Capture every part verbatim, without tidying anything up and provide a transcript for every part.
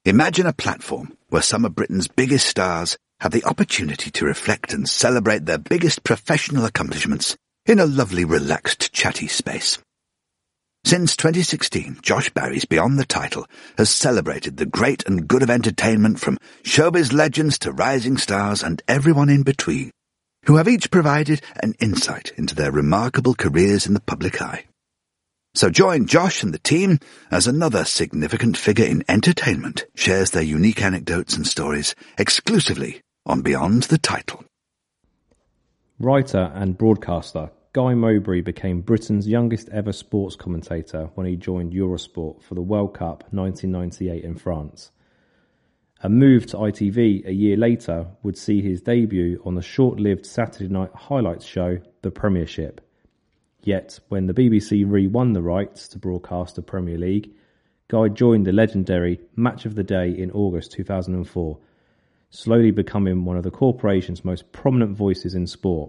Imagine a platform where some of Britain's biggest stars have the opportunity to reflect and celebrate their biggest professional accomplishments in a lovely, relaxed, chatty space. Since twenty sixteen, Josh Barry's Beyond the Title has celebrated the great and good of entertainment from showbiz legends to rising stars and everyone in between, who have each provided an insight into their remarkable careers in the public eye. So join Josh and the team as another significant figure in entertainment shares their unique anecdotes and stories exclusively on Beyond the Title. Writer and broadcaster Guy Mowbray became Britain's youngest ever sports commentator when he joined Eurosport for the World Cup nineteen ninety-eight in France. A move to I T V a year later would see his debut on the short-lived Saturday night highlights show, The Premiership. Yet, when the B B C re-won the rights to broadcast the Premier League, Guy joined the legendary Match of the Day in August two thousand four, slowly becoming one of the corporation's most prominent voices in sport.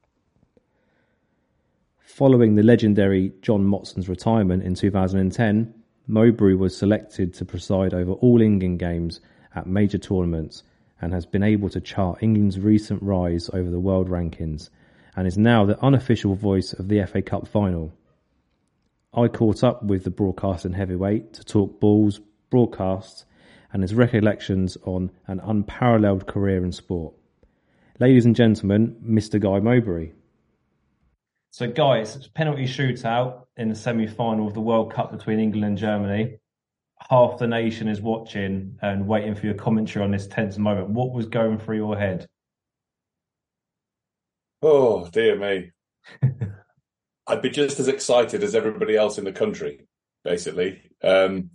Following the legendary John Motson's retirement in two thousand ten, Mowbray was selected to preside over all England games at major tournaments and has been able to chart England's recent rise over the world rankings and is now the unofficial voice of the F A Cup final. I caught up with the broadcasting heavyweight to talk balls, broadcasts and his recollections on an unparalleled career in sport. Ladies and gentlemen, Mister Guy Mowbray. So guys, it's a penalty shootout in the semi-final of the World Cup between England and Germany. Half the nation is watching and waiting for your commentary on this tense moment. What was going through your head? Oh, dear me. I'd be just as excited as everybody else in the country, basically. Um,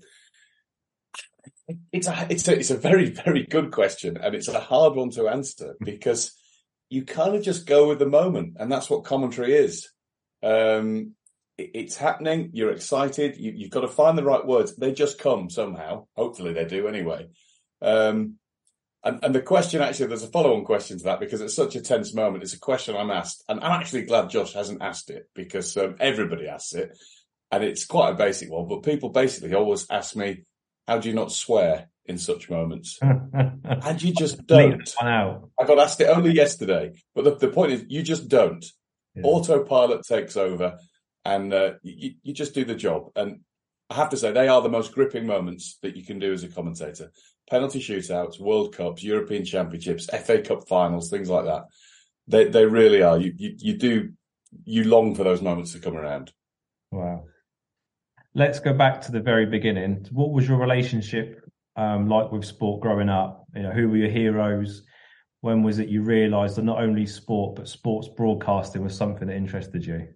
it's, a, it's, a, it's a very, very good question, and it's a hard one to answer because you kind of just go with the moment, and that's what commentary is. Um, it, it's happening, you're excited, you, you've got to find the right words. They just come somehow. Hopefully they do anyway. Um, and, and the question, actually, there's a follow-on question to that because it's such a tense moment. It's a question I'm asked, and I'm actually glad Josh hasn't asked it because um, everybody asks it, and it's quite a basic one, but people basically always ask me, how do you not swear in such moments? And you just don't. I got asked it only yesterday, but the, the point is you just don't. Yeah. Autopilot takes over and uh, you, you just do the job. And I have to say, they are the most gripping moments that you can do as a commentator. Penalty shootouts, World Cups, European Championships, F A Cup finals, things like that. They they really are. You, you, you do, you long for those moments to come around. Wow. Let's go back to the very beginning. What was your relationship Um, like with sport growing up? You know, who were your heroes? When was it you realised that not only sport but sports broadcasting was something that interested you?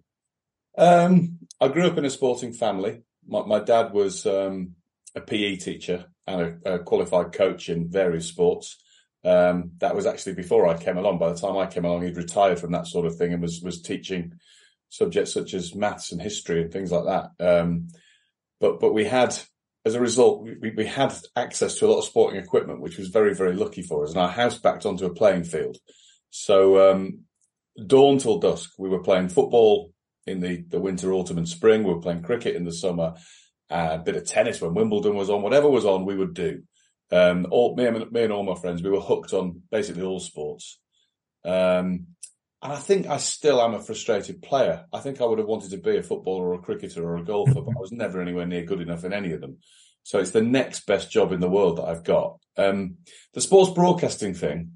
Um, I grew up in a sporting family. My, my dad was um, a P E teacher and a, a qualified coach in various sports. Um, that was actually before I came along. By the time I came along, he'd retired from that sort of thing and was was teaching subjects such as maths and history and things like that. Um, but but we had. As a result, we, we had access to a lot of sporting equipment, which was very, very lucky for us. And our house backed onto a playing field. So um, dawn till dusk, we were playing football in the, the winter, autumn and spring. We were playing cricket in the summer, uh, a bit of tennis when Wimbledon was on. Whatever was on, we would do. Um, all, me, and, me and all my friends, we were hooked on basically all sports. Um, and I think I still am a frustrated player. I think I would have wanted to be a footballer or a cricketer or a golfer, but I was never anywhere near good enough in any of them. So it's the next best job in the world that I've got. Um, the sports broadcasting thing,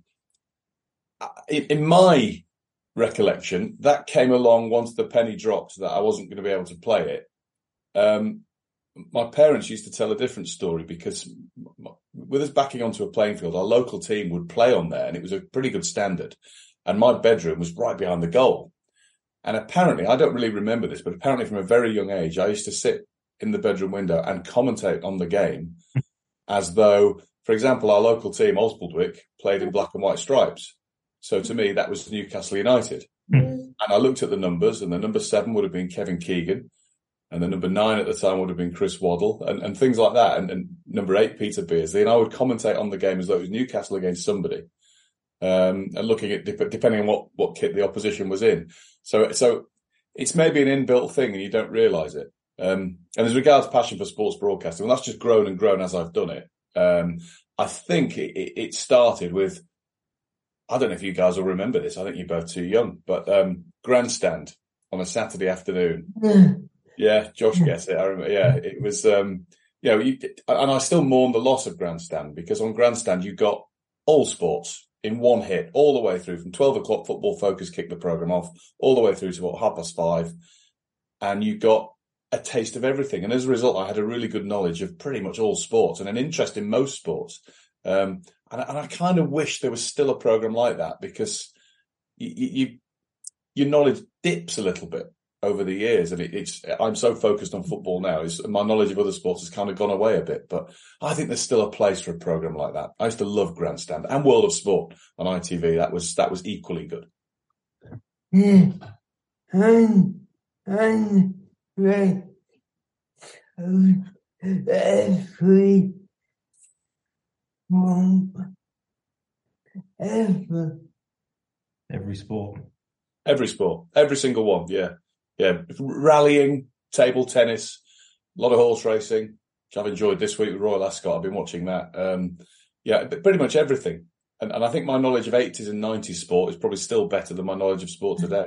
in, in my recollection, that came along once the penny dropped that I wasn't going to be able to play it. Um, my parents used to tell a different story because with us backing onto a playing field, our local team would play on there and it was a pretty good standard. And my bedroom was right behind the goal. And apparently, I don't really remember this, but apparently from a very young age, I used to sit in the bedroom window and commentate on the game as though, for example, our local team, Oswaldwick, played in black and white stripes. So to me, that was Newcastle United. Mm. And I looked at the numbers, and the number seven would have been Kevin Keegan, and the number nine at the time would have been Chris Waddle, and, and things like that. And, and number eight, Peter Beardsley. And I would commentate on the game as though it was Newcastle against somebody. Um, and looking at, depending on what, what kit the opposition was in. So, so it's maybe an inbuilt thing and you don't realise it. Um, and as regards passion for sports broadcasting, well, that's just grown and grown as I've done it. Um, I think it, it started with, I don't know if you guys will remember this. I think you're both too young, but um, Grandstand on a Saturday afternoon. Mm. Yeah, Josh gets it. I remember. Yeah, it was. Um, you know, you, and I still mourn the loss of Grandstand, because on Grandstand you got all sports in one hit all the way through, from twelve o'clock Football Focus kicked the program off all the way through to what, half past five, and you got a taste of everything. And as a result, I had a really good knowledge of pretty much all sports and an interest in most sports. Um, and, and I kind of wish there was still a program like that, because you, you, your knowledge dips a little bit over the years. And it, it's, I'm so focused on football now, is my knowledge of other sports has kind of gone away a bit, but I think there's still a place for a program like that. I used to love Grandstand and World of Sport on I T V. That was, that was equally good. Mm. And, and, right. Every one, ever. Every sport. Every sport, every single one. Yeah. Yeah. Rallying, table tennis, a lot of horse racing, which I've enjoyed this week with Royal Ascot. I've been watching that. Um, yeah, pretty much everything. And, and I think my knowledge of eighties and nineties sport is probably still better than my knowledge of sport today.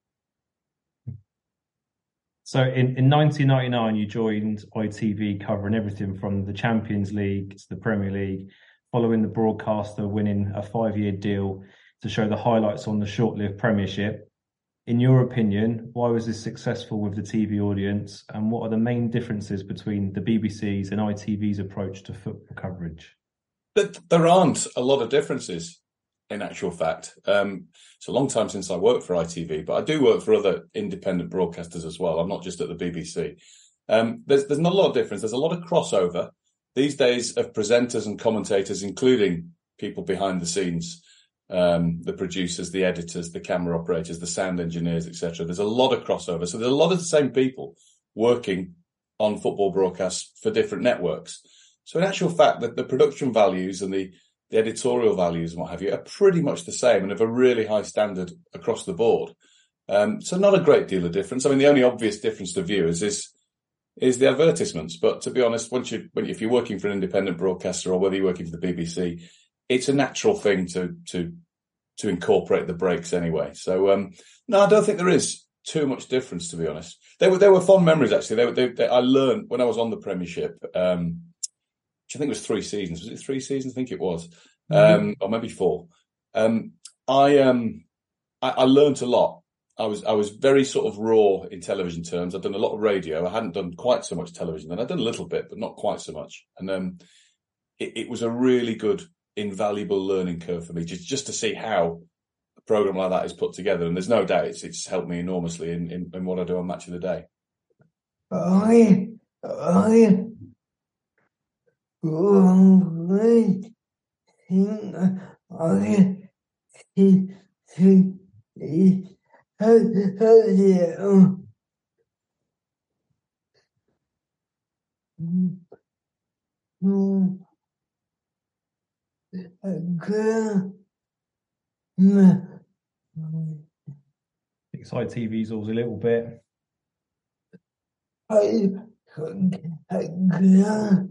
So in, in nineteen ninety-nine, you joined I T V covering everything from the Champions League to the Premier League, following the broadcaster winning a five-year deal to show the highlights on the short-lived Premiership. In your opinion, why was this successful with the T V audience, and what are the main differences between the B B C's and I T V's approach to football coverage? But there aren't a lot of differences, in actual fact. Um, it's a long time since I worked for I T V, but I do work for other independent broadcasters as well. I'm not just at the B B C. Um, there's, there's not a lot of difference. There's a lot of crossover these days of presenters and commentators, including people behind the scenes, um, the producers, the editors, the camera operators, the sound engineers, et cetera. There's a lot of crossover. So there's a lot of the same people working on football broadcasts for different networks. So in actual fact, the, the production values and the the editorial values and what have you are pretty much the same and of a really high standard across the board. Um, so not a great deal of difference. I mean, the only obvious difference to viewers is is the advertisements. But to be honest, once you, when, if you're working for an independent broadcaster or whether you're working for the B B C, it's a natural thing to to to incorporate the breaks anyway. So um, no, I don't think there is too much difference, to be honest. They were they were fond memories actually. They were. They, they, I learned when I was on the Premiership. Um, which I think was three seasons. Was it three seasons? I think it was. Um, or maybe four. Um, I, um, I, I learned a lot. I was, I was very sort of raw in television terms. I'd done a lot of radio. I hadn't done quite so much television then. I'd done a little bit, but not quite so much. And, um, it, it was a really good, invaluable learning curve for me, just, just to see how a program like that is put together. And there's no doubt it's, it's helped me enormously in, in, in what I do on Match of the Day. I, I, Right. I see see how how no girl It's I T V's always a little bit I girl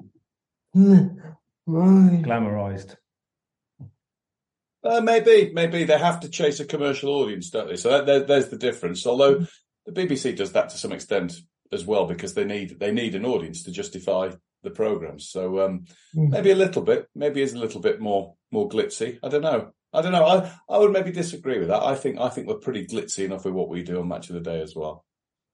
glamorized. Uh, maybe, maybe they have to chase a commercial audience, don't they? So that, there, there's the difference. Although the B B C does that to some extent as well, because they need they need an audience to justify the programs. So um, Mm. maybe a little bit, maybe it's a little bit more more glitzy. I don't know. I don't know. I I would maybe disagree with that. I think I think we're pretty glitzy enough with what we do on Match of the Day as well.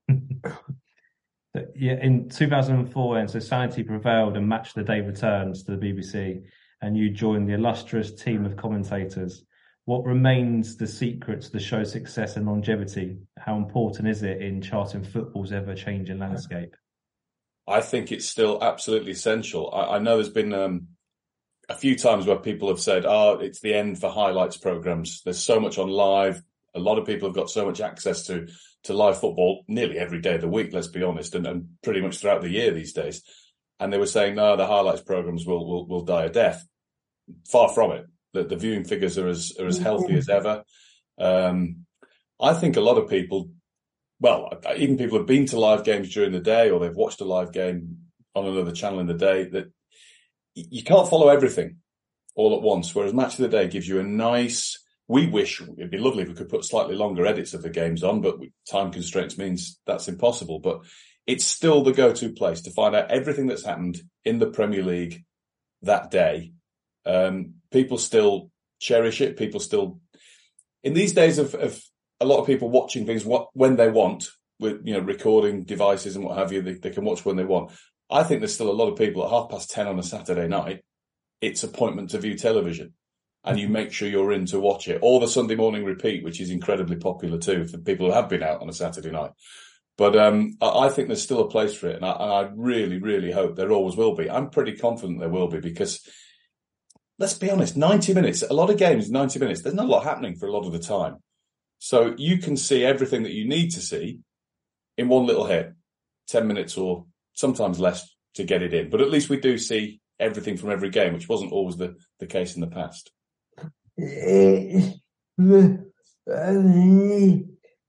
Yeah, in two thousand four, and so sanity prevailed and Match of the Day returns to the B B C, and you joined the illustrious team of commentators. What remains the secret to the show's success and longevity? How important is it in charting football's ever-changing landscape? I think it's still absolutely essential. I, I know there's been um, a few times where people have said, oh, it's the end for highlights programs. There's so much on live. A lot of people have got so much access to to live football nearly every day of the week, let's be honest, and, and pretty much throughout the year these days. And they were saying, no, the highlights programs will will, will die a death. Far from it. The, the viewing figures are as are as healthy as ever. Um, I think a lot of people, well, even people have been to live games during the day or they've watched a live game on another channel in the day, that you can't follow everything all at once, whereas Match of the Day gives you a nice... We wish it'd be lovely if we could put slightly longer edits of the games on, but time constraints means that's impossible. But it's still the go-to place to find out everything that's happened in the Premier League that day. Um, people still cherish it. People still... In these days of, of a lot of people watching things what, when they want, with you know recording devices and what have you, they, they can watch when they want. I think there's still a lot of people at half past ten on a Saturday night, it's appointment to view television. And you make sure you're in to watch it. Or the Sunday morning repeat, which is incredibly popular too for people who have been out on a Saturday night. But um, I, I think there's still a place for it. And I, and I really, really hope there always will be. I'm pretty confident there will be because, let's be honest, ninety minutes, a lot of games, ninety minutes, there's not a lot happening for a lot of the time. So you can see everything that you need to see in one little hit, ten minutes or sometimes less to get it in. But at least we do see everything from every game, which wasn't always the, the case in the past. It's the family.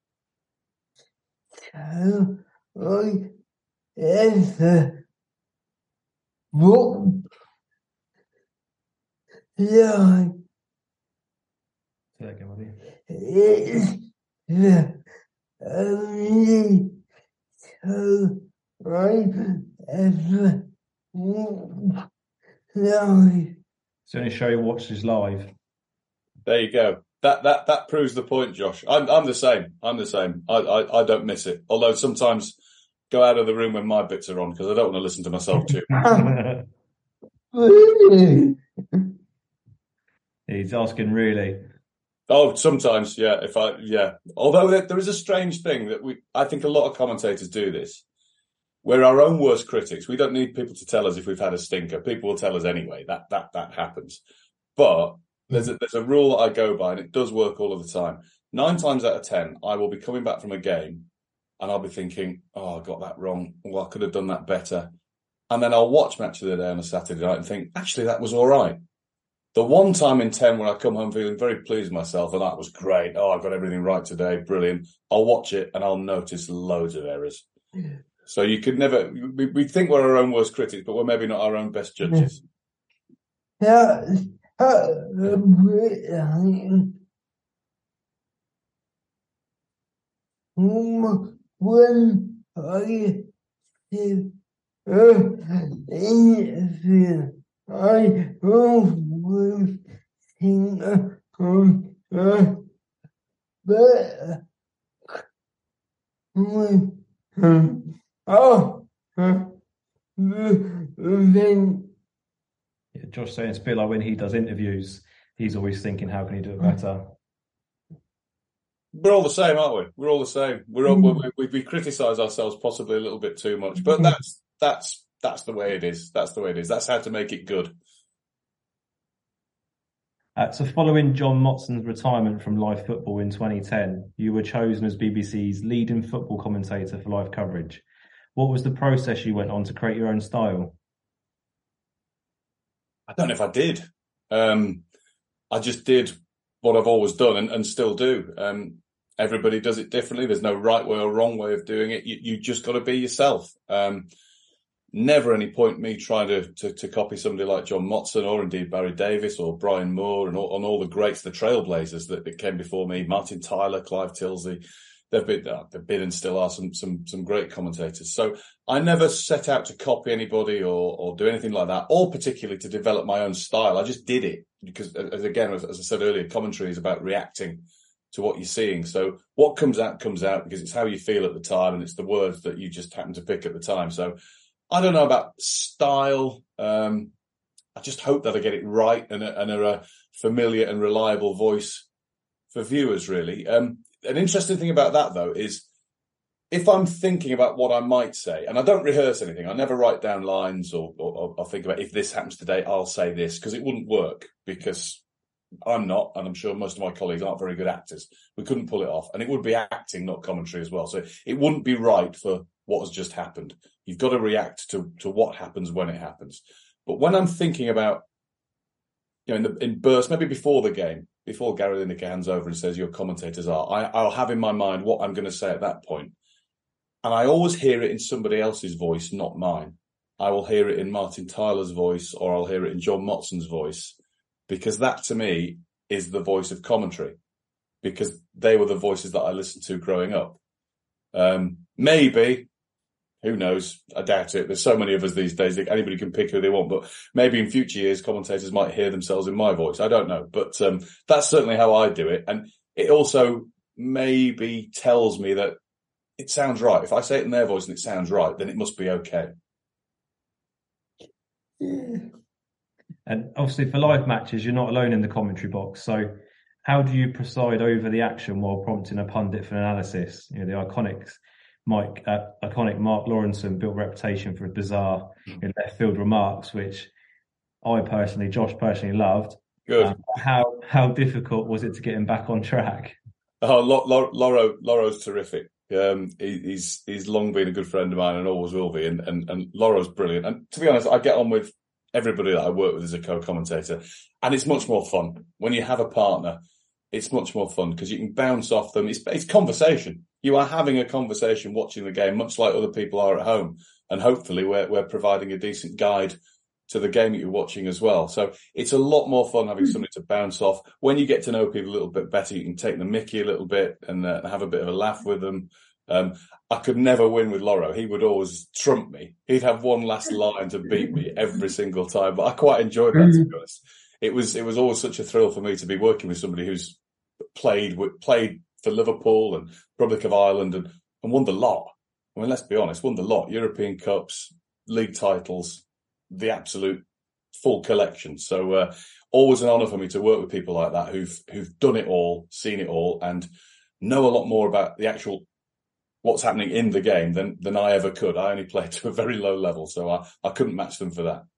So I answer book line. Say that again, buddy. It's the family. So I answer book line. It's the only show he watches live. There you go. That that that proves the point, Josh. I'm I'm the same. I'm the same. I I, I don't miss it. Although sometimes go out of the room when my bits are on because I don't want to listen to myself too. He's asking really. Oh, sometimes, yeah. If I yeah. Although there, there is a strange thing that we I think a lot of commentators do this. We're our own worst critics. We don't need people to tell us if we've had a stinker. People will tell us anyway. That that that happens. But there's a, there's a rule I go by, and it does work all of the time. Nine times out of ten, I will be coming back from a game, and I'll be thinking, "Oh, I got that wrong. Well, I could have done that better." And then I'll watch Match of the Day on a Saturday night and think, "Actually, that was all right." The one time in ten where I come home feeling very pleased with myself, and that was great. Oh, I got everything right today. Brilliant. I'll watch it, and I'll notice loads of errors. So you could never, we, we think we're our own worst critics, but we're maybe not our own best judges. Yeah, uh, when I see uh, I always think um, uh, but when um, oh, uh, then Yeah, Josh saying it's a bit like when he does interviews, he's always thinking, how can he do it better? We're all the same, aren't we? We're all the same. We're all, we, we, we criticise ourselves possibly a little bit too much, but that's that's that's the way it is. That's the way it is. That's how to make it good. Uh, so following John Motson's retirement from live football in twenty ten, you were chosen as B B C's leading football commentator for live coverage. What was the process you went on to create your own style? I don't know if I did. Um, I just did what I've always done and, and still do. Um, everybody does it differently. There's no right way or wrong way of doing it. You, you just got to be yourself. Um, never any point me trying to, to, to copy somebody like John Motson or indeed Barry Davis or Brian Moore and all, and all the greats, the trailblazers that, that came before me, Martin Tyler, Clive Tilsley. They've been, uh, they've been and still are some, some, some great commentators. So I never set out to copy anybody or, or do anything like that, or particularly to develop my own style. I just did it because, as again, as, as I said earlier, commentary is about reacting to what you're seeing. So what comes out comes out because it's how you feel at the time and it's the words that you just happen to pick at the time. So I don't know about style. Um, I just hope that I get it right and, and are a familiar and reliable voice for viewers, really. Um, An interesting thing about that, though, is if I'm thinking about what I might say, and I don't rehearse anything, I never write down lines or, or, or think about if this happens today, I'll say this, because it wouldn't work, because I'm not, and I'm sure most of my colleagues aren't very good actors. We couldn't pull it off, and it would be acting, not commentary as well. So it wouldn't be right for what has just happened. You've got to react to, to what happens when it happens. But when I'm thinking about, you know, in, the, in bursts, maybe before the game, before Gary Lineker hands over and says your commentators are, I, I'll have in my mind what I'm going to say at that point. And I always hear it in somebody else's voice, not mine. I will hear it in Martin Tyler's voice, or I'll hear it in John Motson's voice, because that to me is the voice of commentary, because they were the voices that I listened to growing up. Um, maybe, who knows? I doubt it. There's so many of us these days that anybody can pick who they want, but maybe in future years, commentators might hear themselves in my voice. I don't know, but um, that's certainly how I do it. And it also maybe tells me that it sounds right. If I say it in their voice and it sounds right, then it must be okay. And obviously for live matches, you're not alone in the commentary box. So how do you preside over the action while prompting a pundit for analysis? You know, the iconic Mike, uh, iconic Mark Lawrenson built a reputation for bizarre in left field remarks, which I personally, Josh personally loved. Good. Um, how how difficult was it to get him back on track? Oh, Loro, Loro's terrific. Um, he, he's he's long been a good friend of mine and always will be. And, and and Loro's brilliant. And to be honest, I get on with everybody that I work with as a co-commentator, and it's much more fun when you have a partner. It's much more fun because you can bounce off them. It's it's conversation. You are having a conversation watching the game, much like other people are at home. And hopefully we're we're providing a decent guide to the game that you're watching as well. So it's a lot more fun having somebody to bounce off. When you get to know people a little bit better, you can take the mickey a little bit and uh, have a bit of a laugh with them. Um, I could never win with Loro. He would always trump me. He'd have one last line to beat me every single time. But I quite enjoyed that, to be honest. It was it was always such a thrill for me to be working with somebody who's played with, played for Liverpool and Republic of Ireland and, and won the lot. I mean, let's be honest, won the lot. European Cups, league titles, the absolute full collection. So uh, always an honour for me to work with people like that who've who've done it all, seen it all, and know a lot more about the actual what's happening in the game than than I ever could. I only played to a very low level, so I, I couldn't match them for that.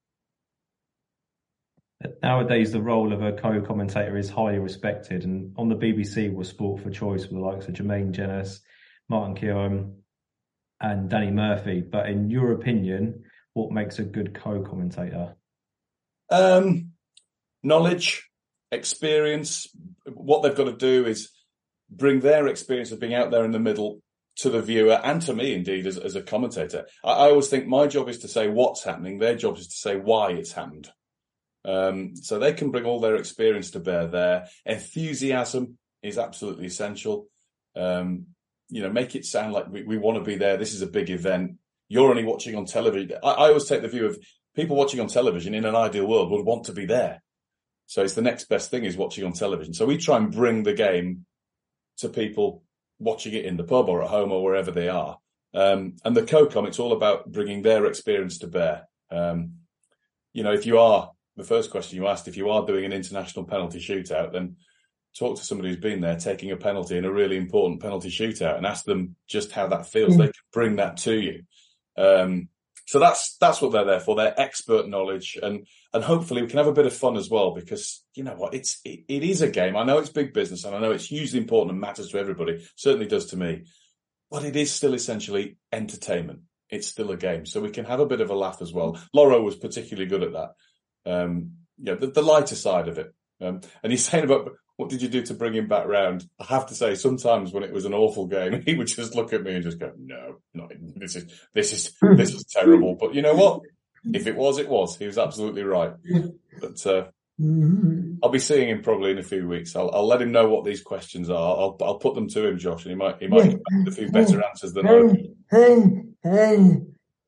Nowadays, the role of a co-commentator is highly respected, and on the B B C was Sport for Choice with the likes of Jermaine Jenas, Martin Keown, and Danny Murphy. But in your opinion, what makes a good co-commentator? Um, knowledge, experience. What they've got to do is bring their experience of being out there in the middle to the viewer and to me, indeed, as, as a commentator. I, I always think my job is to say what's happening. Their job is to say why it's happened. Um, so they can bring all their experience to bear there. Enthusiasm is absolutely essential. Um, you know, make it sound like we, we want to be there. This is a big event. You're only watching on television. I, I always take the view of people watching on television in an ideal world would want to be there. So it's the next best thing is watching on television. So we try and bring the game to people watching it in the pub or at home or wherever they are. Um, and the co-com, it's all about bringing their experience to bear. Um, you know, if you are, the first question you asked, if you are doing an international penalty shootout, then talk to somebody who's been there taking a penalty in a really important penalty shootout and ask them just how that feels. Mm. They can bring that to you. Um, so that's that's what they're there for, their expert knowledge. And and hopefully we can have a bit of fun as well, because, you know what, it's it, it is a game. I know it's big business and I know it's hugely important and matters to everybody. Certainly does to me. But it is still essentially entertainment. It's still a game. So we can have a bit of a laugh as well. Loro was particularly good at that. Um, yeah, the, the lighter side of it. Um, and he's saying about what did you do to bring him back round? I have to say, sometimes when it was an awful game, he would just look at me and just go, "No, not this is this is this is terrible." But you know what? If it was, it was. He was absolutely right. But uh, I'll be seeing him probably in a few weeks. I'll, I'll let him know what these questions are. I'll I'll put them to him, Josh, and he might he might come back with a few better answers than I do. Hey, hey,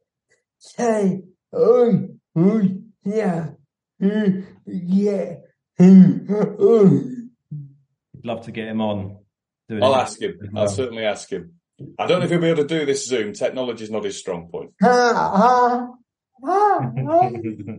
say, oh, oh, yeah. Mm, yeah. Mm, oh. Love to get him on. I'll ask him. Well. I'll certainly ask him. I don't know if he'll be able to do this Zoom. Technology is not his strong point. Ah, ah, ah, ah.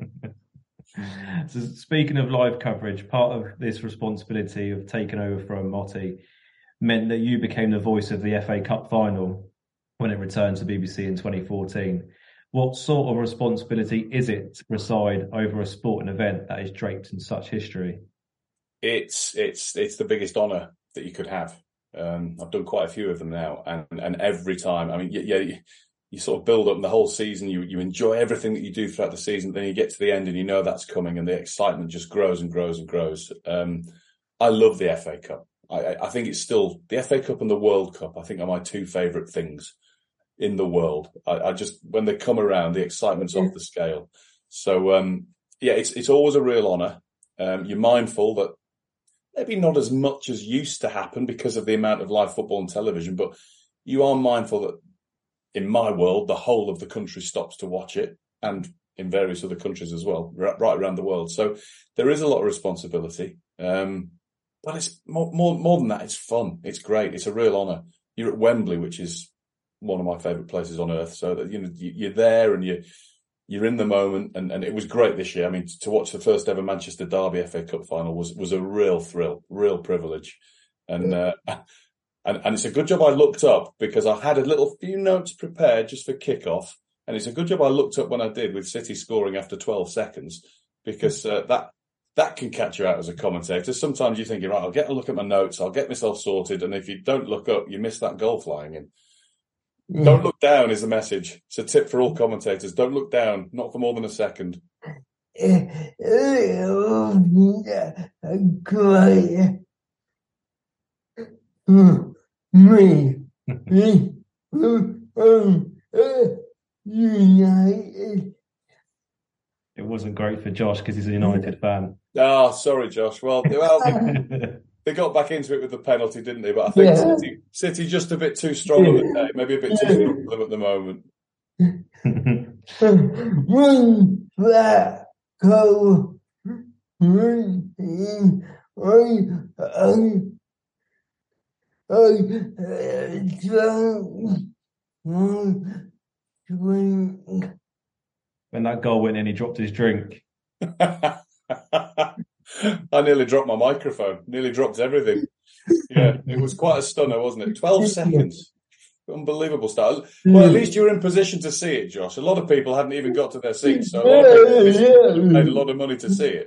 So speaking of live coverage, part of this responsibility of taking over from Motti meant that you became the voice of the F A Cup final when it returned to B B C in twenty fourteen. What sort of responsibility is it to preside over a sporting event that is draped in such history? It's it's it's the biggest honour that you could have. Um, I've done quite a few of them now, and, and every time, I mean, yeah, you, you sort of build up the whole season. You you enjoy everything that you do throughout the season. Then you get to the end, and you know that's coming, and the excitement just grows and grows and grows. Um, I love the F A Cup. I, I think it's still the F A Cup and the World Cup. I think are my two favourite things. in the world. I, I just, when they come around, the excitement's off the scale. So, um, yeah, it's it's always a real honour. Um, you're mindful that maybe not as much as used to happen because of the amount of live football on television, but you are mindful that in my world, the whole of the country stops to watch it, and in various other countries as well, right around the world. So there is a lot of responsibility. Um, but it's more, more, more than that. It's fun. It's great. It's a real honour. You're at Wembley, which is one of my favourite places on earth. So that, you know, you're there and you you're in the moment, and, and it was great this year. I mean, to watch the first ever Manchester Derby F A Cup final was was a real thrill, real privilege, and uh, and and it's a good job I looked up, because I had a little few notes prepared just for kickoff, and it's a good job I looked up when I did, with City scoring after twelve seconds, because uh, that that can catch you out as a commentator. Sometimes you're thinking, right, I'll get a look at my notes, I'll get myself sorted, and if you don't look up, you miss that goal flying in. Mm. Don't look down is the message. It's a tip for all commentators. Don't look down, not for more than a second. Me, me, um, United. It wasn't great for Josh because he's a United fan. Ah, oh, sorry, Josh. Well, well, they got back into it with the penalty, didn't they? But I think yeah. City, City just a bit too strong on the day. Maybe a bit too strong for them at the moment. One flat goal, one in, one, um, I drank one drink. When that goal went in, he dropped his drink. I nearly dropped my microphone, nearly dropped everything. Yeah, it was quite a stunner, wasn't it? twelve seconds. Unbelievable start. Well, at least you were in position to see it, Josh. A lot of people hadn't even got to their seats, so a lot of people paid a lot of money to see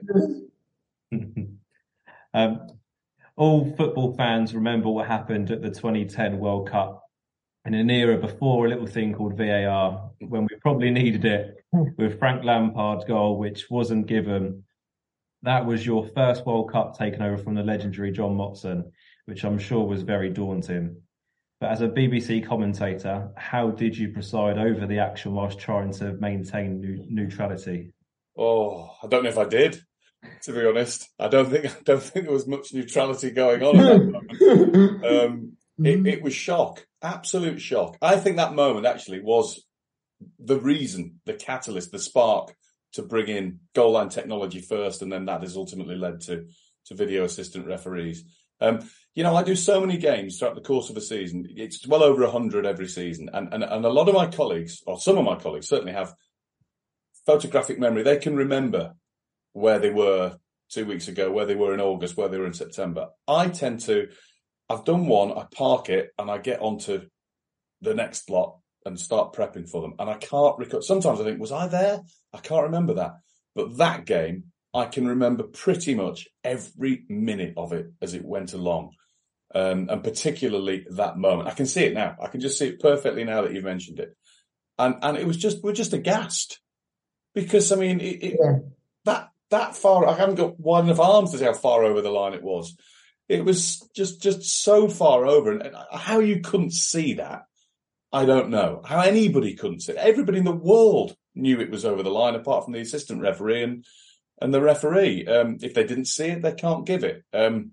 it. um, all football fans remember what happened at the twenty ten World Cup in an era before a little thing called V A R, when we probably needed it, with Frank Lampard's goal, which wasn't given. That was your first World Cup taken over from the legendary John Motson, which I'm sure was very daunting. But as a B B C commentator, how did you preside over the action whilst trying to maintain ne- neutrality? Oh, I don't know if I did, to be honest. I don't think I don't think there was much neutrality going on at that moment. Um, it, it was shock, absolute shock. I think that moment actually was the reason, the catalyst, the spark to bring in goal line technology first, and then that has ultimately led to, to video assistant referees. Um, you know, I do so many games throughout the course of a season. It's well over one hundred every season. And, and, and a lot of my colleagues, or some of my colleagues, certainly have photographic memory. They can remember where they were two weeks ago, where they were in August, where they were in September. I tend to, I've done one, I park it, and I get onto the next lot and start prepping for them. And I can't recall. Sometimes I think, was I there? I can't remember that. But that game, I can remember pretty much every minute of it as it went along. Um, and particularly that moment. I can see it now. I can just see it perfectly now that you've mentioned it. And and it was just, we're just aghast. Because, I mean, it, it, yeah. that that far, I haven't got wide enough arms to see how far over the line it was. It was just, just so far over. And how you couldn't see that, I don't know. How anybody couldn't see it. Everybody in the world knew it was over the line, apart from the assistant referee and, and the referee. Um, if they didn't see it, they can't give it. Um,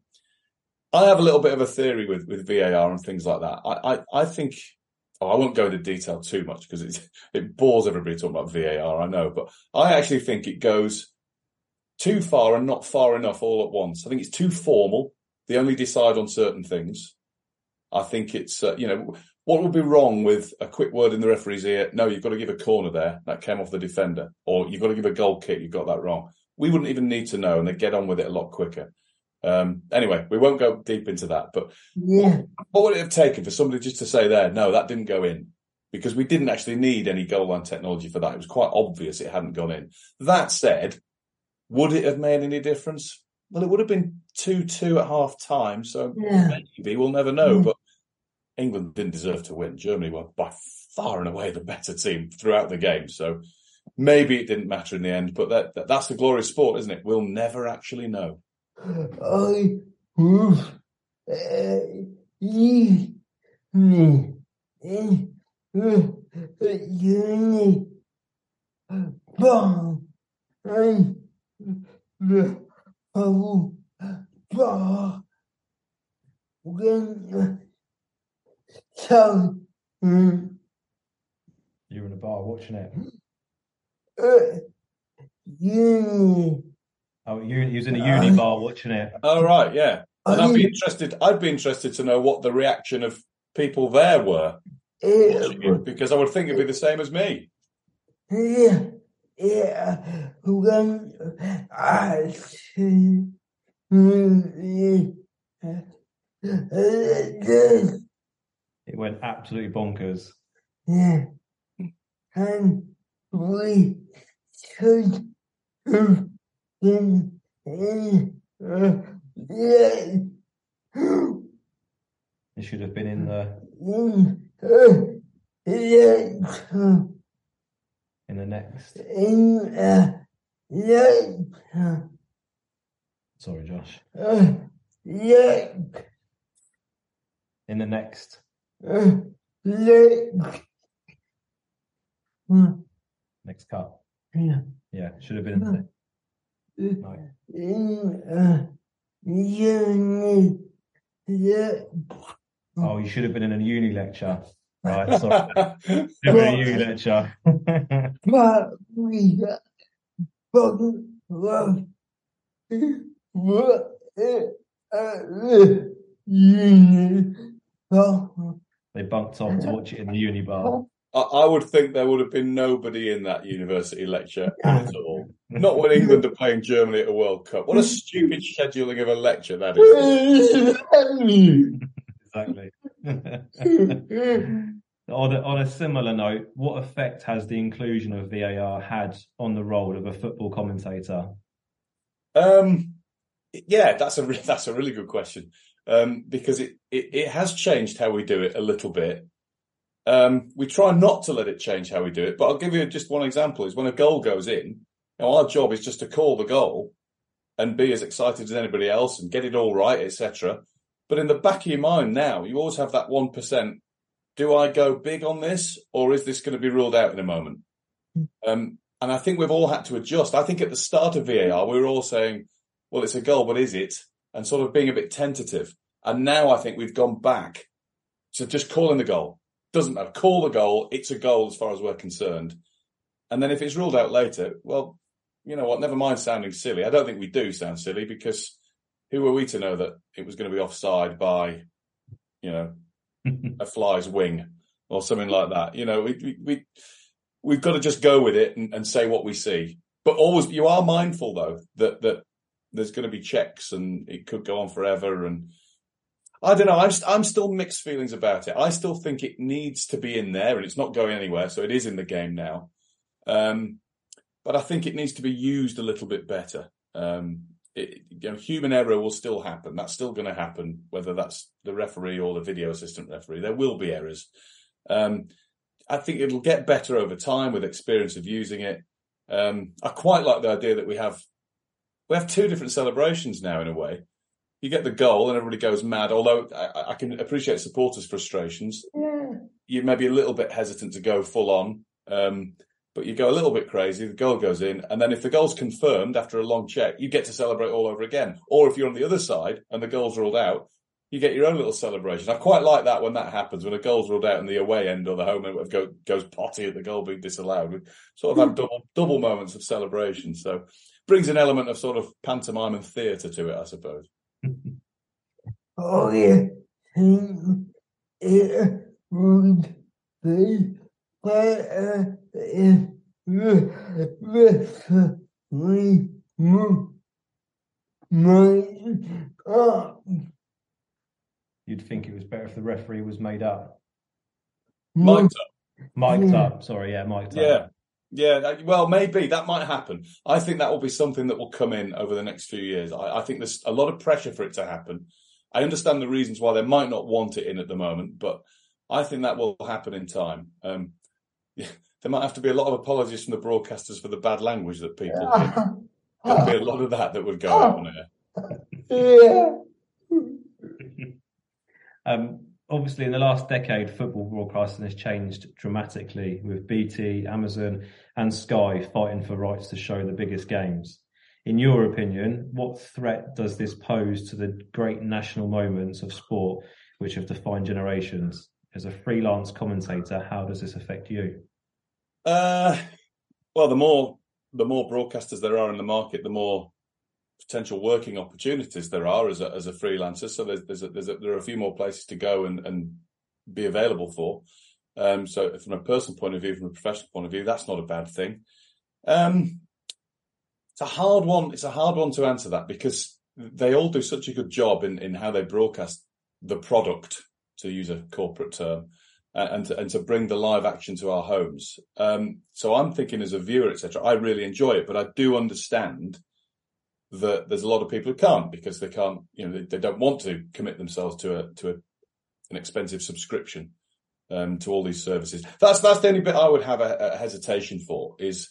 I have a little bit of a theory with, with V A R and things like that. I, I, I think, oh, I won't go into detail too much because it, it bores everybody talking about V A R, I know, but I actually think it goes too far and not far enough all at once. I think it's too formal. They only decide on certain things. I think it's, uh, you know, what would be wrong with a quick word in the referee's ear? No, you've got to give a corner there. That came off the defender. Or you've got to give a goal kick. You got that wrong. We wouldn't even need to know, and they get on with it a lot quicker. Um, anyway, we won't go deep into that. But yeah. what, what would it have taken for somebody just to say there, no, that didn't go in? Because we didn't actually need any goal line technology for that. It was quite obvious it hadn't gone in. That said, would it have made any difference? Well, it would have been two two at half time. So yeah. maybe we'll never know. Yeah. But England didn't deserve to win. Germany were by far and away the better team throughout the game. So maybe it didn't matter in the end, but that, that that's the glory of sport, isn't it? We'll never actually know. I was uh, me uni bar and the whole bar when so um, You were in a bar watching it. uh, uni. Oh, you, he was in a uni bar watching it. Oh, right, yeah. And I'd be I- interested. I'd be interested to know what the reaction of people there were, watching uh, it, because I would think it'd be the same as me. Yeah, yeah, when I see you, It went absolutely bonkers. yeah, and we should have been in, uh, yeah, It should have been in the in, uh, yeah, in the next. in, uh, yeah, Sorry, Josh. uh, yeah. In the next. Uh, let, uh, Next cut. yeah, Yeah, should have been in the next. uh, No. in uh, uni, yeah, Oh, you should have been in a uni lecture. Right, sorry. Should have been in a uni lecture. but we but love what uh, uni, but They bunked off to watch it in the uni bar. I, I would think there would have been nobody in that university lecture at all. Not when England are playing Germany at a World Cup. What a stupid scheduling of a lecture that is. Exactly. on, a, on a similar note, what effect has the inclusion of V A R had on the role of a football commentator? Um, yeah, that's a re- that's a really good question, um, because it, it, it has changed how we do it a little bit. Um, we try not to let it change how we do it, but I'll give you just one example. Is when a goal goes in, you know, our job is just to call the goal and be as excited as anybody else and get it all right, et cetera. But in the back of your mind now, you always have that one percent. Do I go big on this, or is this going to be ruled out in a moment? Um, and I think we've all had to adjust. I think at the start of V A R, we were all saying, well, it's a goal, but is it? And sort of being a bit tentative. And now I think we've gone back to just calling the goal. Doesn't matter. Call the goal. It's a goal as far as we're concerned. And then if it's ruled out later, well, you know what? Never mind sounding silly. I don't think we do sound silly, because who are we to know that it was going to be offside by, you know, a fly's wing or something like that? You know, we, we, we, we've got to just go with it and, and say what we see. But always, you are mindful, though, that, that there's going to be checks and it could go on forever. And I don't know. I'm, I'm still mixed feelings about it. I still think it needs to be in there, and it's not going anywhere. So it is in the game now. Um, but I think it needs to be used a little bit better. Um, it, you know, human error will still happen. That's still going to happen, whether that's the referee or the video assistant referee. There will be errors. Um, I think it'll get better over time with experience of using it. Um, I quite like the idea that we have we have two different celebrations now, in a way. You get the goal and everybody goes mad, although I, I can appreciate supporters' frustrations. yeah, You may be a little bit hesitant to go full on, um, but you go a little bit crazy, the goal goes in, and then if the goal's confirmed after a long check, you get to celebrate all over again. Or if you're on the other side and the goal's ruled out, you get your own little celebration. I quite like that when that happens, when a goal's ruled out and the away end or the home end go, goes potty at the goal being disallowed. We sort of have double double moments of celebration. So brings an element of sort of pantomime and theatre to it, I suppose. oh yeah, it would be better if the referee might up. You'd think it was better if the referee was made up. Mic'd up. Mic'd Yeah. up, sorry, yeah, mic'd Yeah. up. Yeah, that- well, maybe that might happen. I think that will be something that will come in over the next few years. I, I think there's a lot of pressure for it to happen. I understand the reasons why they might not want it in at the moment, but I think that will happen in time. Um, yeah, there might have to be a lot of apologies from the broadcasters for the bad language that people hear. There'll be a lot of that that would go out on air. Yeah. Um, obviously in the last decade, football broadcasting has changed dramatically with B T, Amazon and Sky fighting for rights to show the biggest games. In your opinion, what threat does this pose to the great national moments of sport which have defined generations? As a freelance commentator, how does this affect you? Uh, well, the more the more broadcasters there are in the market, the more potential working opportunities there are as a as a freelancer. So there's there's, a, there's a, there are a few more places to go and, and be available for. Um, so from a personal point of view, from a professional point of view, that's not a bad thing. Um, it's a hard one. It's a hard one to answer that because they all do such a good job in, in how they broadcast the product, to use a corporate term, and to, and to bring the live action to our homes. Um, so I'm thinking as a viewer, et cetera, I really enjoy it, but I do understand that there's a lot of people who can't because they can't, you know, they, they don't want to commit themselves to a to a, an expensive subscription um, to all these services. That's that's the only bit I would have a, a hesitation for. Is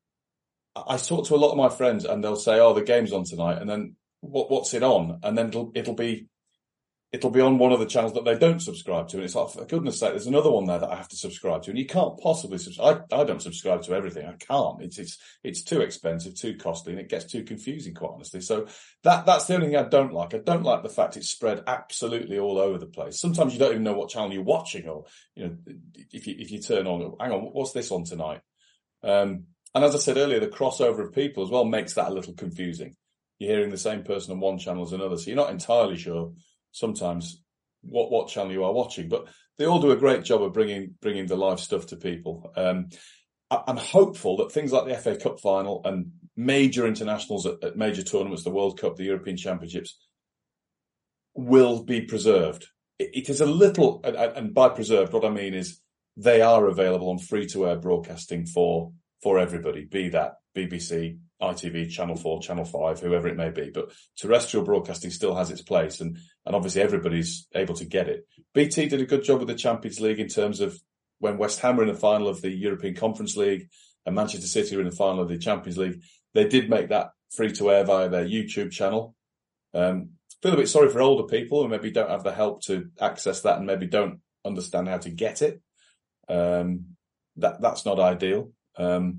I talk to a lot of my friends and they'll say, "Oh, the game's on tonight," and then what, what's it on? And then it'll it'll be. It'll be on one of the channels that they don't subscribe to. And it's like, for goodness sake, there's another one there that I have to subscribe to. And you can't possibly subscribe. I, I don't subscribe to everything. I can't. It's, it's, it's too expensive, too costly, and it gets too confusing, quite honestly. So that, that's the only thing I don't like. I don't like the fact it's spread absolutely all over the place. Sometimes you don't even know what channel you're watching, or, you know, if you, if you turn on, hang on, what's this on tonight? Um, and as I said earlier, the crossover of people as well makes that a little confusing. You're hearing the same person on one channel as another. So you're not entirely sure sometimes what what channel you are watching, but they all do a great job of bringing bringing the live stuff to people. Um, I, I'm hopeful that things like the F A Cup final and major internationals at, at major tournaments, the World Cup, the European Championships, will be preserved. It, it is a little, and, and by preserved, what I mean is they are available on free-to-air broadcasting for for everybody, be that B B C, I T V, Channel four, Channel five, whoever it may be. But terrestrial broadcasting still has its place, and, and obviously everybody's able to get it. B T did a good job with the Champions League in terms of when West Ham were in the final of the European Conference League and Manchester City were in the final of the Champions League. They did make that free-to-air via their YouTube channel. Um, feel a bit sorry for older people who maybe don't have the help to access that and maybe don't understand how to get it. Um, that that's not ideal. Um,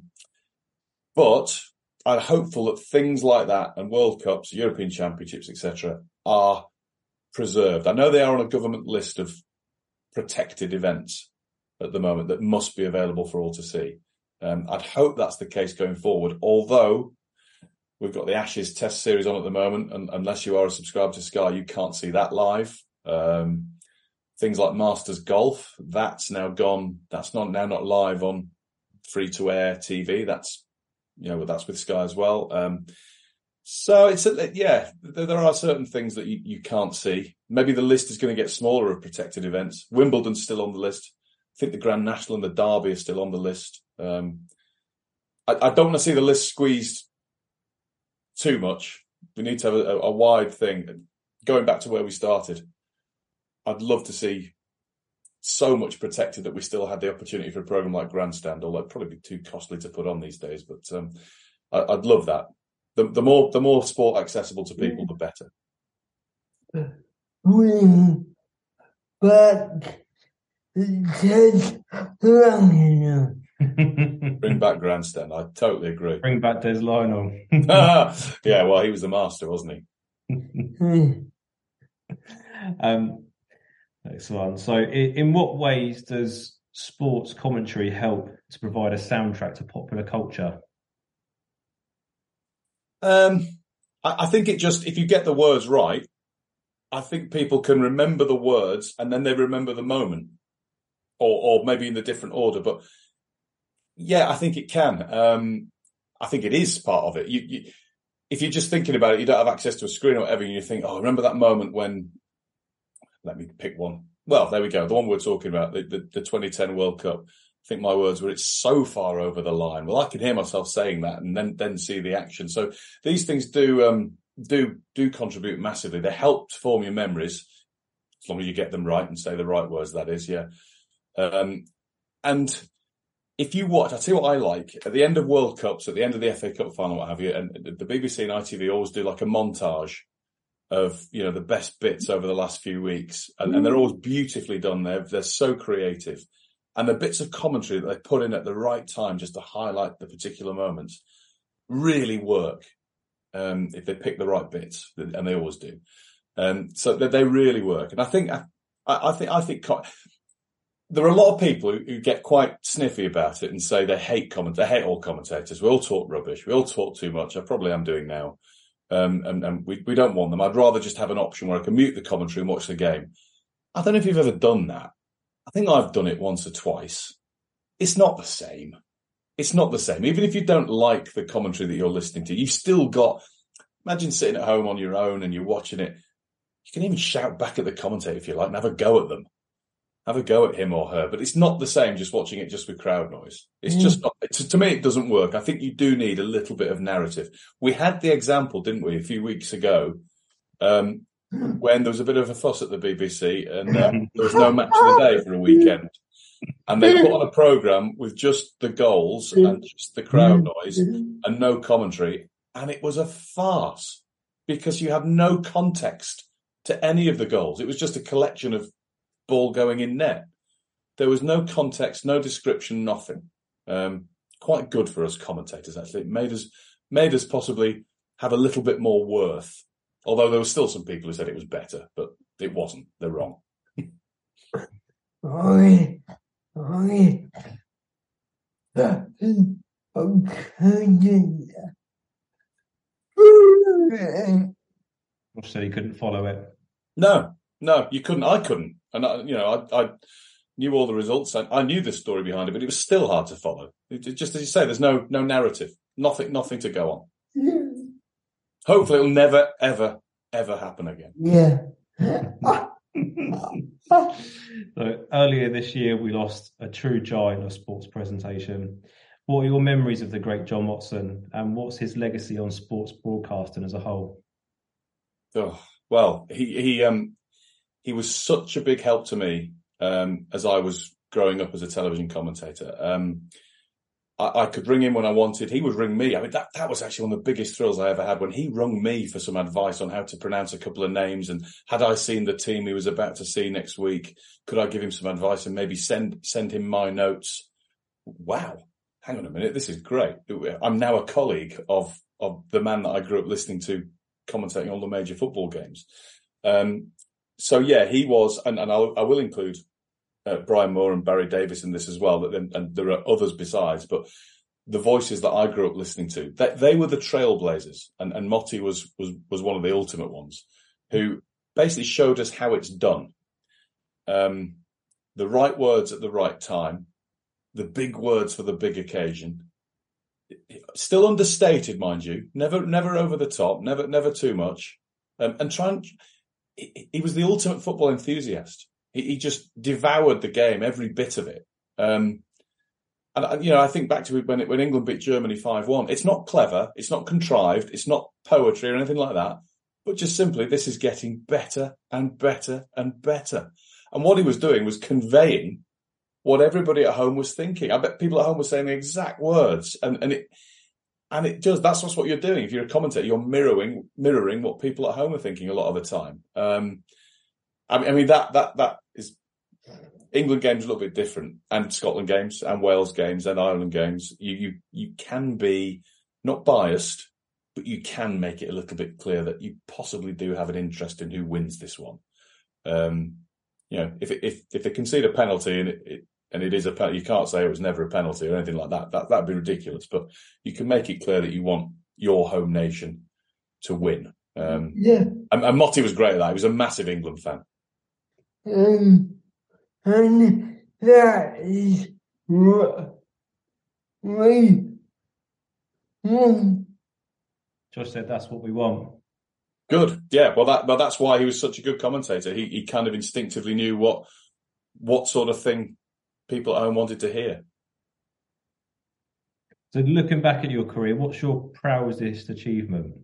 but I'm hopeful that things like that and World Cups, European Championships, et cetera, are preserved. I know they are on a government list of protected events at the moment that must be available for all to see. Um, I'd hope that's the case going forward, although we've got the Ashes Test Series on at the moment, and unless you are a subscriber to Sky, you can't see that live. Um, things like Masters Golf, that's now gone. That's not now not live on free-to-air T V. That's, you know, that's with Sky as well. Um, so it's, a, yeah, there are certain things that you, you can't see. Maybe the list is going to get smaller of protected events. Wimbledon's still on the list. I think the Grand National and the Derby are still on the list. Um, I, I don't want to see the list squeezed too much. We need to have a, a wide thing. Going back to where we started, I'd love to see so much protected that we still had the opportunity for a program like Grandstand, although it'd probably be too costly to put on these days. But um, I, I'd love that. The, the more the more sport accessible to people, the better. Bring back Bring back Grandstand. I totally agree. Bring back Des Lionel. Yeah, well, he was the master, wasn't he? um, Excellent. So in, in what ways does sports commentary help to provide a soundtrack to popular culture? Um, I, I think it just, if you get the words right, I think people can remember the words and then they remember the moment, or, or maybe in the different order. But yeah, I think it can. Um, I think it is part of it. You, you, if you're just thinking about it, you don't have access to a screen or whatever, and you think, oh, remember that moment when, let me pick one. Well, there we go. The one we're talking about, the, the, the twenty ten World Cup. I think my words were, it's so far over the line. Well, I can hear myself saying that and then, then see the action. So these things do, um, do, do contribute massively. They help to form your memories, as long as you get them right and say the right words, that is, yeah. Um, and if you watch, I tell you what I like, at the end of World Cups, at the end of the F A Cup final, what have you, and the B B C and I T V always do like a montage of, you know, the best bits over the last few weeks. And, and they're always beautifully done. They're, they're so creative. And the bits of commentary that they put in at the right time just to highlight the particular moments really work um, if they pick the right bits, and they always do. Um, so they, they really work. And I think, I, I think, I think there are a lot of people who, who get quite sniffy about it and say they hate comment, they hate all commentators. We all talk rubbish. We all talk too much. I probably am doing now. Um, and, and we, we don't want them. I'd rather just have an option where I can mute the commentary and watch the game. I don't know if you've ever done that. I think I've done it once or twice. It's not the same. It's not the same. Even if you don't like the commentary that you're listening to, you've still got, imagine sitting at home on your own and you're watching it. You can even shout back at the commentator if you like and have a go at them. Have a go at him or her. But it's not the same just watching it just with crowd noise. It's mm. just not, to, to me, it doesn't work. I think you do need a little bit of narrative. We had the example, didn't we, a few weeks ago, um, when there was a bit of a fuss at the B B C and um, there was no match of the day for a weekend. And they put on a programme with just the goals and just the crowd noise and no commentary. And it was a farce because you had no context to any of the goals. It was just a collection of ball going in net. There was no context, no description, nothing. Um, quite good for us commentators, actually. It made us, made us possibly have a little bit more worth. Although there were still some people who said it was better, but it wasn't. They're wrong. I, I, that is okay. So you couldn't follow it? No, no, you couldn't. I couldn't. And, I, you know, I, I knew all the results. I, I knew the story behind it, but it was still hard to follow. It, just as you say, there's no no narrative, nothing, nothing to go on. Yeah. Hopefully it'll never, ever, ever happen again. Yeah. So earlier this year, we lost a true giant of sports presentation. What are your memories of the great John Motson, and what's his legacy on sports broadcasting as a whole? Oh, well, he he um he was such a big help to me um, as I was growing up as a television commentator. Um, I, I could ring him when I wanted. He would ring me. I mean, that, that was actually one of the biggest thrills I ever had when he rung me for some advice on how to pronounce a couple of names. And had I seen the team he was about to see next week, could I give him some advice and maybe send send him my notes? Wow. Hang on a minute. This is great. I'm now a colleague of, of the man that I grew up listening to commentating all the major football games. Um, so, yeah, he was, and, and I'll, I will include Uh, Brian Moore and Barry Davis in this as well, and, and there are others besides, but the voices that I grew up listening to, they, they were the trailblazers, and, and Motti was, was, was one of the ultimate ones, who basically showed us how it's done. Um, the right words at the right time, the big words for the big occasion, still understated, mind you, never, never over the top, never, never too much, um, and trying, he, he was the ultimate football enthusiast. He just devoured the game, every bit of it. Um, and, you know, I think back to when it, when England beat Germany five one. It's not clever. It's not contrived. It's not poetry or anything like that. But just simply, this is getting better and better and better. And what he was doing was conveying what everybody at home was thinking. I bet people at home were saying the exact words. And, and it and it does. That's what you're doing. If you're a commentator, you're mirroring mirroring what people at home are thinking a lot of the time. Um, I mean, I mean that that that is England games a little bit different, and Scotland games, and Wales games, and Ireland games. You you you can be not biased, but you can make it a little bit clear that you possibly do have an interest in who wins this one. Um, you know, if if if they concede a penalty and it, it and it is a penalty, you can't say it was never a penalty or anything like that. That that'd be ridiculous. But you can make it clear that you want your home nation to win. Um, yeah, and, and Motti was great at that. He was a massive England fan. Um, and that is what we want. Josh said that's what we want. Good, yeah. Well, that well, that's why he was such a good commentator. He he kind of instinctively knew what what sort of thing people at home wanted to hear. So, looking back at your career, what's your proudest achievement?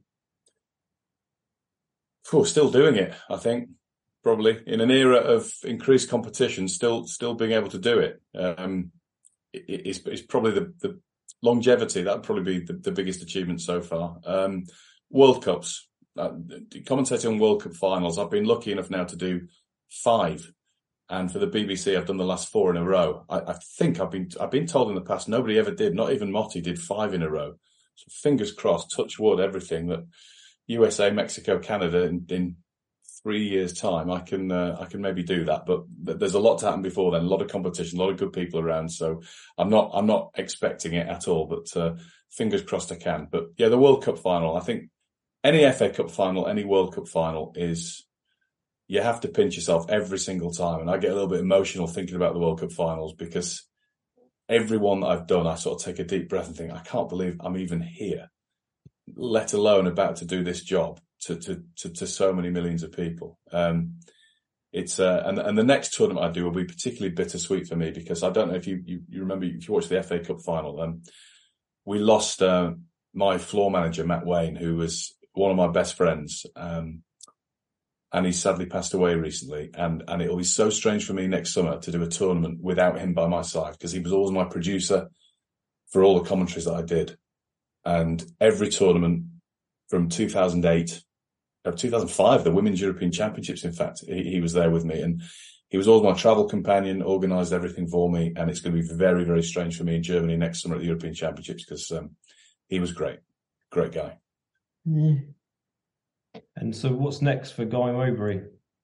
Oh, still doing it, I think. Probably in an era of increased competition, still still being able to do it. Um, it it's, it's probably the, the longevity. That would probably be the, the biggest achievement so far. Um, World Cups. uh, commentating on World Cup finals. I've been lucky enough now to do five. And for the B B C, I've done the last four in a row. I, I think I've been I've been told in the past nobody ever did, not even Motti did five in a row. So fingers crossed, touch wood, everything that U S A, Mexico, Canada in, in three years' time, I can uh, I can maybe do that. But th- there's a lot to happen before then. A lot of competition, a lot of good people around. So I'm not I'm not expecting it at all. But uh, fingers crossed I can. But yeah, the World Cup final. I think any F A Cup final, any World Cup final is. You have to pinch yourself every single time. And I get a little bit emotional thinking about the World Cup finals because every one that I've done, I sort of take a deep breath and think, I can't believe I'm even here, let alone about to do this job to to to, to so many millions of people. Um, it's uh, and, and the next tournament I do will be particularly bittersweet for me because I don't know if you, you, you remember, if you watched the F A Cup final, um, we lost uh, my floor manager, Matt Wayne, who was one of my best friends. Um, And he sadly passed away recently. And, and it'll be so strange for me next summer to do a tournament without him by my side because he was always my producer for all the commentaries that I did. And every tournament from two thousand eight, or two thousand five, the Women's European Championships, in fact, he, he was there with me. And he was always my travel companion, organised everything for me. And it's going to be very, very strange for me in Germany next summer at the European Championships because um, he was great. Great guy. Mm. And so what's next for Guy Mowbray?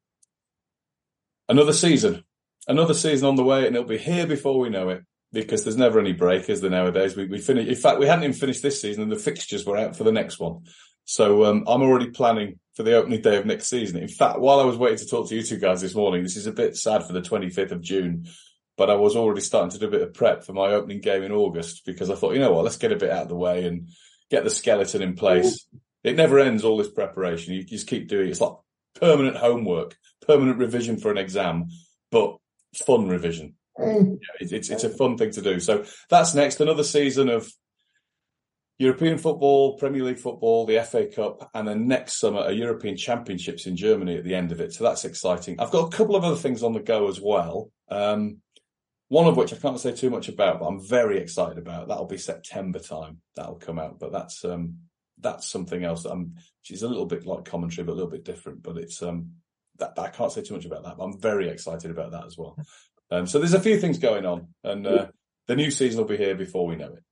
Another season. Another season on the way, and it'll be here before we know it, because there's never any break, is there, nowadays? We, we finished, in fact, we hadn't even finished this season, and the fixtures were out for the next one. So um, I'm already planning for the opening day of next season. In fact, while I was waiting to talk to you two guys this morning, this is a bit sad for the twenty-fifth of June, but I was already starting to do a bit of prep for my opening game in August, because I thought, you know what, let's get a bit out of the way and get the skeleton in place. It never ends, all this preparation. You just keep doing it. It's like permanent homework, permanent revision for an exam, but fun revision. Yeah, it's, it's, it's a fun thing to do. So that's next. Another season of European football, Premier League football, the F A Cup, and then next summer, a European Championships in Germany at the end of it. So that's exciting. I've got a couple of other things on the go as well. Um, one of which I can't say too much about, but I'm very excited about. That'll be September time. That'll come out. But that's um, that's something else that I'm, which is a little bit like commentary, but a little bit different. But it's um, that I can't say too much about that. But I'm very excited about that as well. Um, so there's a few things going on, and uh, the new season will be here before we know it.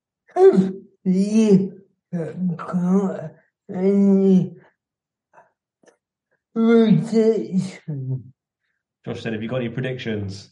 Josh said, have you got any predictions?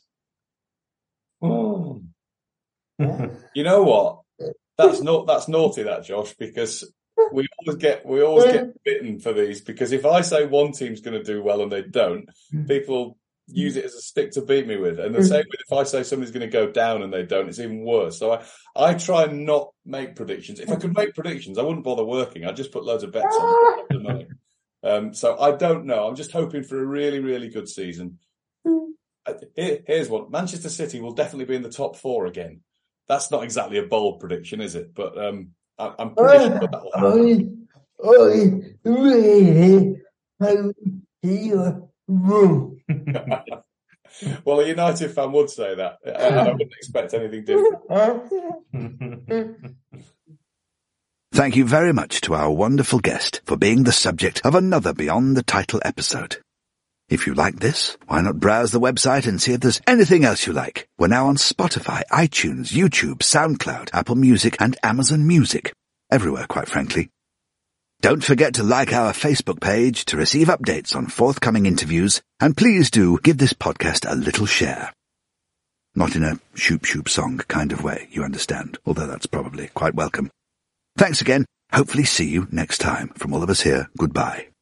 Oh. You know what? That's not that's naughty, that, Josh, because we always get we always get bitten for these, because if I say one team's going to do well and they don't, people use it as a stick to beat me with. And the same with if I say somebody's going to go down and they don't, it's even worse. So I, I try and not make predictions. If I could make predictions, I wouldn't bother working. I'd just put loads of bets on the money. Um, so I don't know. I'm just hoping for a really, really good season. Here, here's one. Manchester City will definitely be in the top four again. That's not exactly a bold prediction, is it? But um, I, I'm pretty sure that will happen. I, I really hope you wrong. Well, a United fan would say that, and I wouldn't expect anything different. Thank you very much to our wonderful guest for being the subject of another Beyond the Title episode. If you like this, why not browse the website and see if there's anything else you like. We're now on Spotify, iTunes, YouTube, SoundCloud, Apple Music, and Amazon Music. Everywhere, quite frankly. Don't forget to like our Facebook page to receive updates on forthcoming interviews, and please do give this podcast a little share. Not in a shoop-shoop song kind of way, you understand, although that's probably quite welcome. Thanks again. Hopefully see you next time. From all of us here, goodbye.